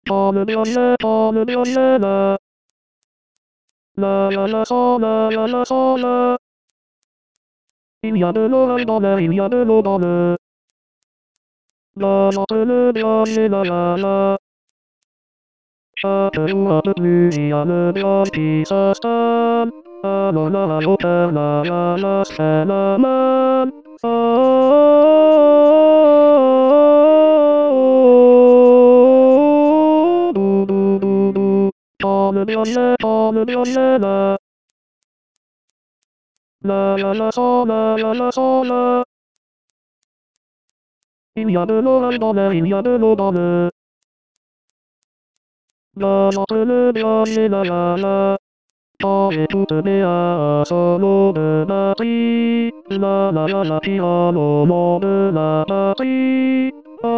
la. La la la so la la la so la. Il y a de l'oreille dans l'air, il y a de l'eau dans le. La chante le berger la la la. Chaque jour un peu plus, il y a le diable qui s'installe. Alors là, au père, la la la, c'est la main. Dou dou dou dou. Dans le berger la. La la la so la la la so la. Il y a de l'orage dans l'air, il y a de l'eau dans le. La chante le berger la la la. Et toutes mes solo de batterie. La la la la piano nom de la batterie.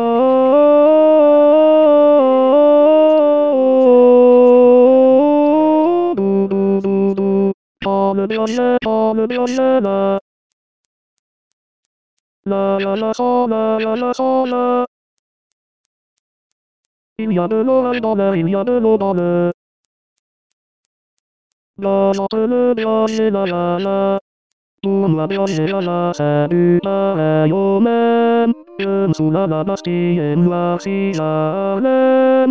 Dou dou dou dou. Dans le berger la. La la la so la la la so la. Il y a de l'orage dans l'air, il y a de l'eau dans le. La chante le berger la la la. Pour moi berger la la, c'est du pareil au même. Je me souviens la Bastille et moi si Harlem.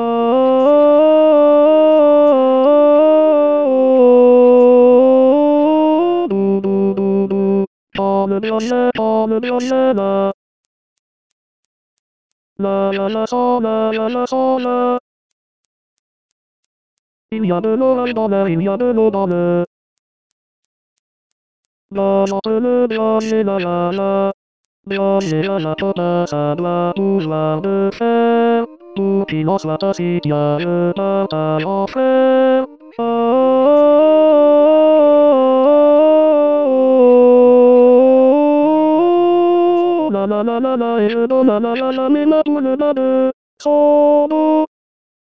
Dou dou dou dou. Dans le berger la. La la la so la la la so la. Il y a de l'orage dans l'air, il y a de l'eau dans le. La chante le berger la la la. Berger à la papa, ça doit pouvoir de faire. Pour qu'il en soit ainsi, tiens le partage en frère. La la la la la et je donne la la la la mais ma poule n'a de son dos.